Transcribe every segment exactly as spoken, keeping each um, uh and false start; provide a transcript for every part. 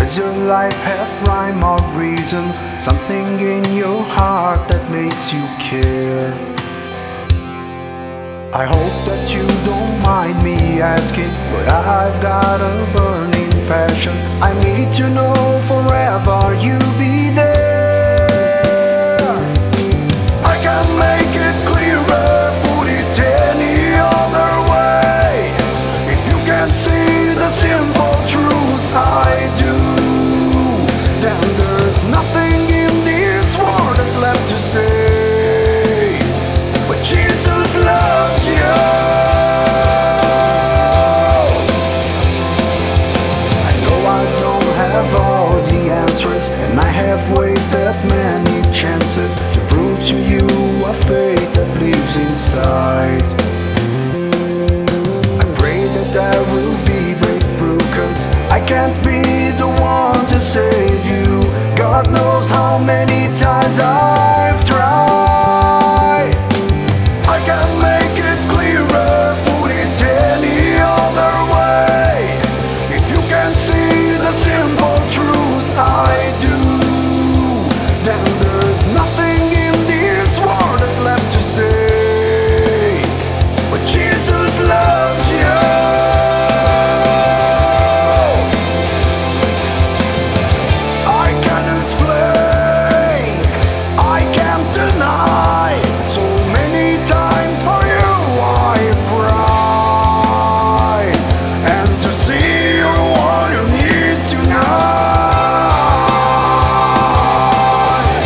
Does your life have rhyme or reason? Something in your heart that makes you care? I hope that you don't mind me asking, but I've got a burning passion. I need to know forever you'll be there. I can make it clearer, put it any other way. If you can see the simple truth I do, then there's nothing in this world that's left to say. But Jesus loves you. I know I don't have all the answers, and I have wasted many chances to prove to you a faith that lives inside. I pray that there will be breakthrough, 'cause I can't be the one to save you. God knows how many times I've tried. I can make it clearer, put it any other way. If you can see the simple truth I do, then there's nothing in this world that's left to say. But Jesus loves you. I can't explain, I can't deny. So many times for you I cried, and to see you on your knees tonight.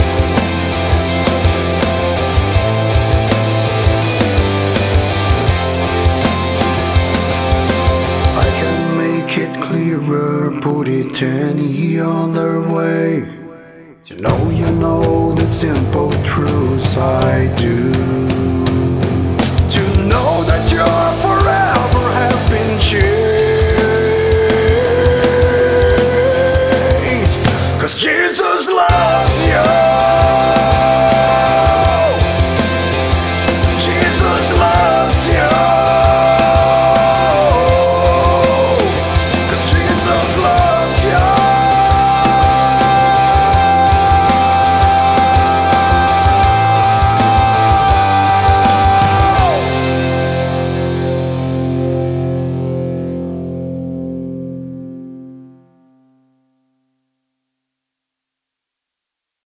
I can make it clearer, put it any other way. You know, you know the simple truths I do.